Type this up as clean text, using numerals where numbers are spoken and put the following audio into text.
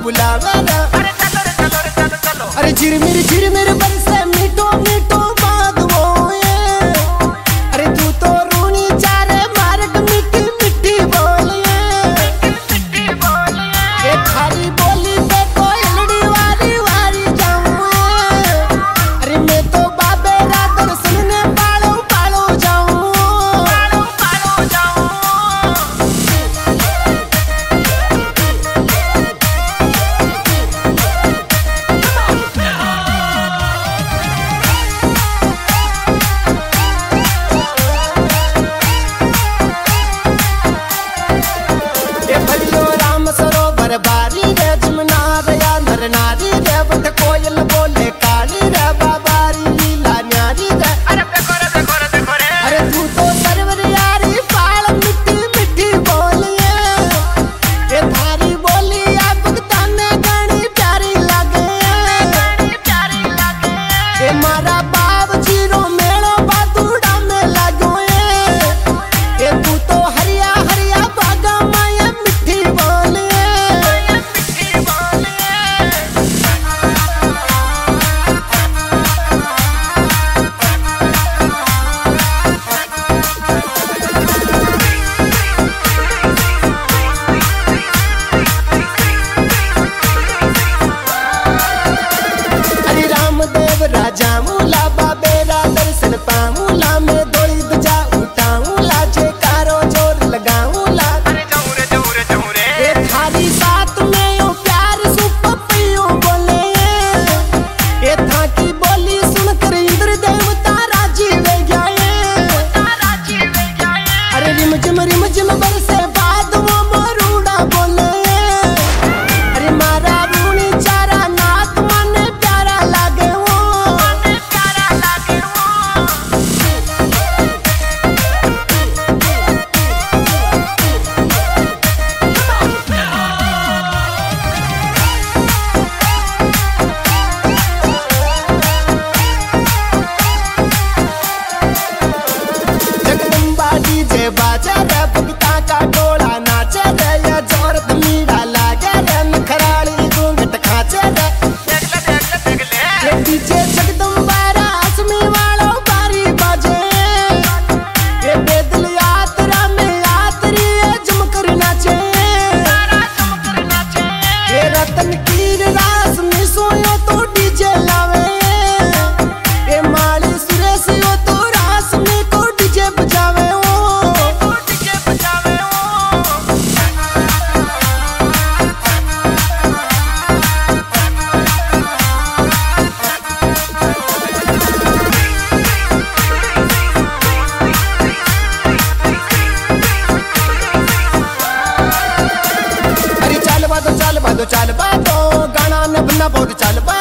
बुलावे रे। अरे चलो रे चलो रे चलो चलो। अरे झिरमिर बरसे मीठो मीठो बात वो ये। अरे तू तो रूनी चारे मार्ग मिट्टी मिट्टी बोलिए। मिट्टी बोलिए। ये थारी बोली पे कोयलड़ी वारी वारी जाऊं। अरे मैं तो बाबे रा दर्शन ने पालो पालो जाऊं। पालो पालो जाऊं। ये भलियो राम सरोवर बारी रे जमुना रया नर नारी रे बट कोयल बोले काली रे बाबारी लीला न्यारी रे। अरे देखो रे देखो रे देखो रे। अरे तू तो सरवर यारी पाल मिट्टी मिट्टी बोलिए। ये थारी बोली आ भुगताने गानी प्यारी लगे। प्यारी लगे। ये मारा बाप जीरो मेलो बातूड़ा में लागो। ये तू तो हरिया हरिया बागा माया मिट्टी बोलिए। मिट्टी बोलिए। अरे रामदेव राजा मूला बाबेरा दर्शन पाऊला। मैं दौड़ी दजा उठाऊला जे कारो जोर लगाऊला। अरे जाऊं रे जाऊं रे जाऊं रे। ये थारी साथ में यो प्यार सुपपियो बोले। ये था की बोली सुनकर इंद्र देवता राजी वे गए। राजी में जाए। अरे रिम झिम बरसे बाद वो मोरूड़ा बोले। अरे मारा रूनी चारा नाथ माने प्यारा लागे वो। प्यारा लगे वो। जगदम्बा डीजे बाजे रे भगता का टोला नाचे रे। या जोरत मीरा लागे रे नखराली घूंघट खाचे रे। देख ले। ये डीजे जगदम्बा रासमी वालों बारी बाजे। ये बेदल यात्रा में यात्री जमकर नाचे। तारा चमकर नाचे। ये रतन कीर रास में सोयो तो डीजे लावे। ये माली सुरेश यो तो रास में को डीजे बजावे ओ। डीजे बजावे वो। अरे चल बादो गाना न बना बहुत चल